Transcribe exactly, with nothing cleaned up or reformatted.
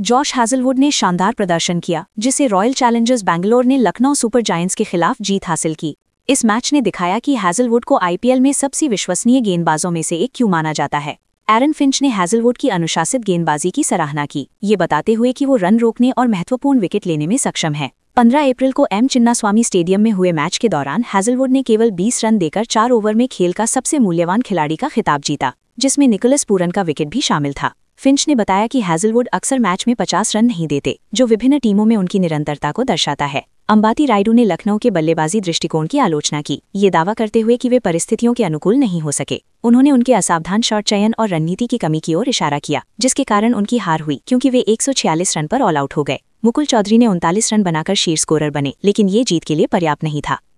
Josh Hazlewood ने शानदार प्रदर्शन किया, जिससे रॉयल चैलेंजर्स बैंगलोर ने लखनऊ सुपर जायंट्स के खिलाफ जीत हासिल की। इस मैच ने दिखाया कि हैजलवुड को आईपीएल में सबसे विश्वसनीय गेंदबाजों में से एक क्यों माना जाता है। एरन फिंच ने हैजलवुड की अनुशासित गेंदबाजी की सराहना की, ये बताते हुए कि वो रन रोकने और महत्वपूर्ण विकेट लेने में सक्षम है। पंद्रह अप्रैल को एम चिन्नास्वामी स्टेडियम में हुए मैच के दौरान हैजलवुड ने केवल बीस रन देकर चार ओवर में खेल का सबसे मूल्यवान खिलाड़ी का खिताब जीता, जिसमें निकोलस पूरन का विकेट भी शामिल था। फिंच ने बताया कि हैजलवुड अक्सर मैच में पचास रन नहीं देते, जो विभिन्न टीमों में उनकी निरंतरता को दर्शाता है। अंबाती रायडू ने लखनऊ के बल्लेबाजी दृष्टिकोण की आलोचना की, ये दावा करते हुए कि वे परिस्थितियों के अनुकूल नहीं हो सके। उन्होंने उनके असावधान शॉट चयन और रणनीति की कमी की ओर इशारा किया, जिसके कारण उनकी हार हुई, क्योंकि वे एक सौ छियालीस रन पर ऑल आउट हो गए। मुकुल चौधरी ने उनतालीस रन बनाकर शीर्ष स्कोरर बने, लेकिन ये जीत के लिए पर्याप्त नहीं था।